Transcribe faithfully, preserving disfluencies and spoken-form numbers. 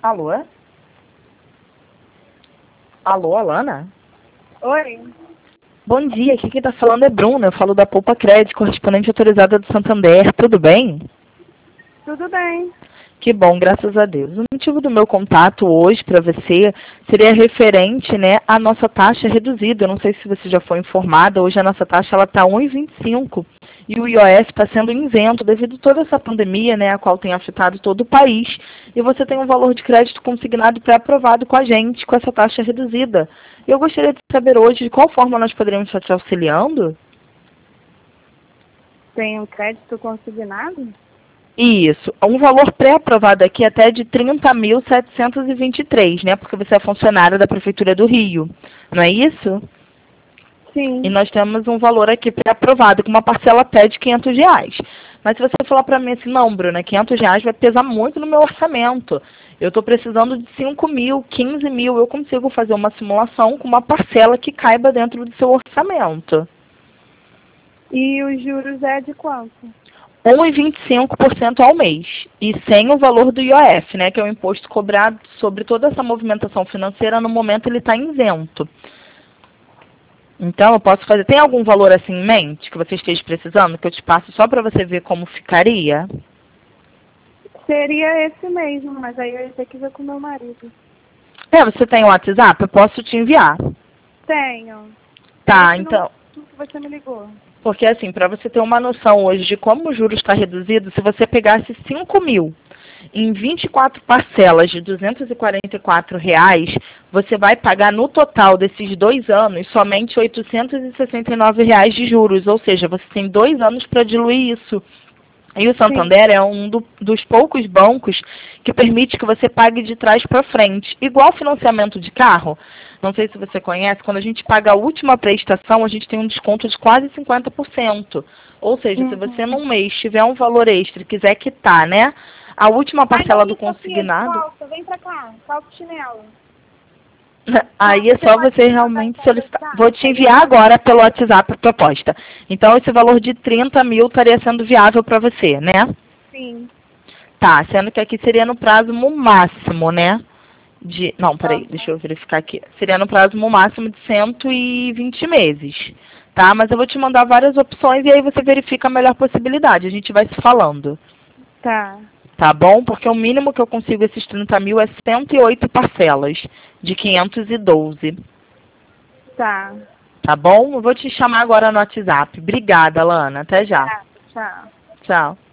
Alô? Alô, Alana? Oi. Bom dia, aqui quem está falando é Bruna, eu falo da Poupa Crédito, correspondente autorizada do Santander, tudo bem? Tudo bem. Que bom, graças a Deus. O motivo do meu contato hoje para você seria referente, né, à nossa taxa reduzida. Eu não sei se você já foi informada, hoje a nossa taxa está um vírgula vinte e cinco e o I O F está sendo isento devido a toda essa pandemia, né, a qual tem afetado todo o país. E você tem um valor de crédito consignado pré-aprovado com a gente, com essa taxa reduzida. E eu gostaria de saber hoje de qual forma nós poderíamos estar te auxiliando. Tem um crédito consignado? Isso. Um valor pré-aprovado aqui até de trinta mil setecentos e vinte e três, né? Porque você é funcionária da Prefeitura do Rio. Não é isso? Sim. E nós temos um valor aqui pré-aprovado com uma parcela até de quinhentos reais. Mas se você falar para mim assim, não, Bruna, quinhentos reais vai pesar muito no meu orçamento. Eu estou precisando de cinco mil, quinze mil. Eu consigo fazer uma simulação com uma parcela que caiba dentro do seu orçamento. E os juros é de quanto? um vírgula vinte e cinco por cento ao mês, e sem o valor do I O F, né, que é o imposto cobrado sobre toda essa movimentação financeira, no momento ele está isento. Então, eu posso fazer... Tem algum valor assim em mente que você esteja precisando, que eu te passo só para você ver como ficaria? Seria esse mesmo, mas aí eu ia ter que ver com meu marido. É, você tem o WhatsApp? Eu posso te enviar. Tenho. Tá, Esse então... número que você me ligou. Porque assim, para você ter uma noção hoje de como o juros está reduzido, se você pegasse cinco mil em vinte e quatro parcelas de duzentos e quarenta e quatro reais, você vai pagar no total desses dois anos somente oitocentos e sessenta e nove reais de juros. Ou seja, você tem dois anos para diluir isso. E o Santander Sim. é um do, dos poucos bancos que permite que você pague de trás para frente. Igual financiamento de carro. Não sei se você conhece, quando a gente paga a última prestação, a gente tem um desconto de quase cinquenta por cento. Ou seja, Uhum. se você num mês tiver um valor extra e quiser quitar, né? A última parcela do consignado... Falta, vem pra cá, falta o chinelo. Aí é só você realmente solicitar. Vou te enviar agora pelo WhatsApp a proposta. Então, esse valor de trinta mil estaria sendo viável para você, né? Sim. Tá, sendo que aqui seria no prazo máximo, né? De... Não, peraí, deixa eu verificar aqui. Seria no prazo máximo de cento e vinte meses, tá? Mas eu vou te mandar várias opções e aí você verifica a melhor possibilidade. A gente vai se falando. Tá. Tá bom? Porque o mínimo que eu consigo esses trinta mil é cento e oito parcelas de quinhentos e doze. Tá. Tá bom? Eu vou te chamar agora no WhatsApp. Obrigada, Lana. Até já. Tá. Tchau. Tchau.